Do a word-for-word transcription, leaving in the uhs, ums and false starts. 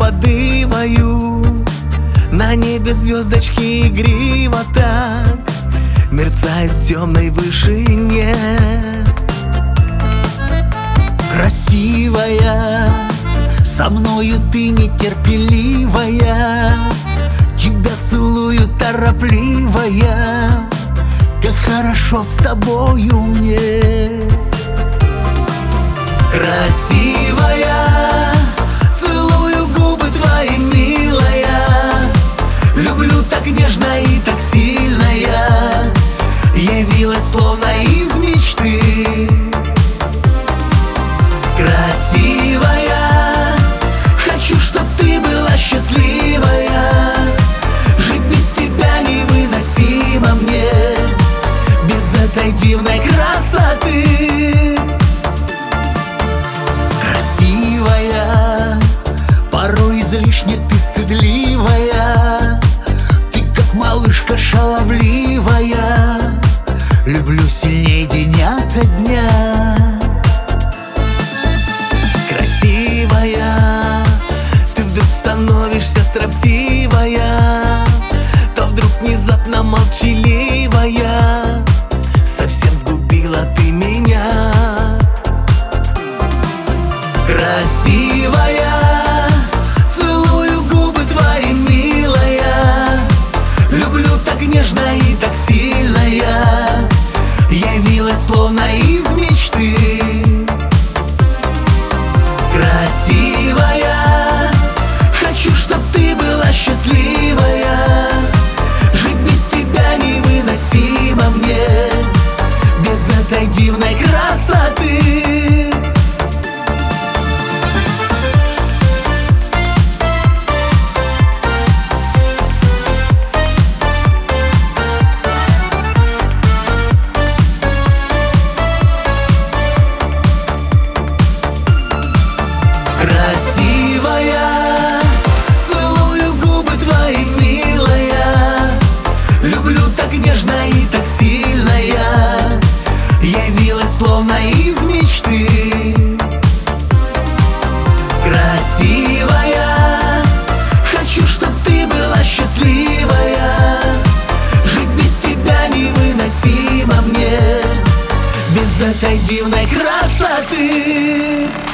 подываю. На небе звездочки игриво так мерцают в темной вышине. Красивая, со мною ты нетерпеливая, тебя целую торопливая, как хорошо с тобою мне. Красивая, целую губы твои, милая, люблю так нежно и так сильно я, явилась словно из мечты. Красивая, хочу, чтоб ты была счастливая, жить без тебя невыносимо мне, без этой дивной красоты. Красивая, порой излишне ты стыдливая, ты как малышка шаловливая, люблю сильней день ото дня. Красивая, ты вдруг становишься строптивая, то вдруг внезапно молчаливая, совсем сгубила ты меня. Красивая, целую губы твои, милая, люблю так нежно и так сильно я, явилась словно из мечты. Красивая, хочу, чтоб ты была счастливая, жить без тебя невыносимо мне, без этой дивной красоты. Красивая, целую губы твои, милая, люблю так нежно и так сильно я, явилась словно из мечты. Красивая, хочу, чтоб ты была счастливая, жить без тебя невыносимо мне, без этой дивной красоты.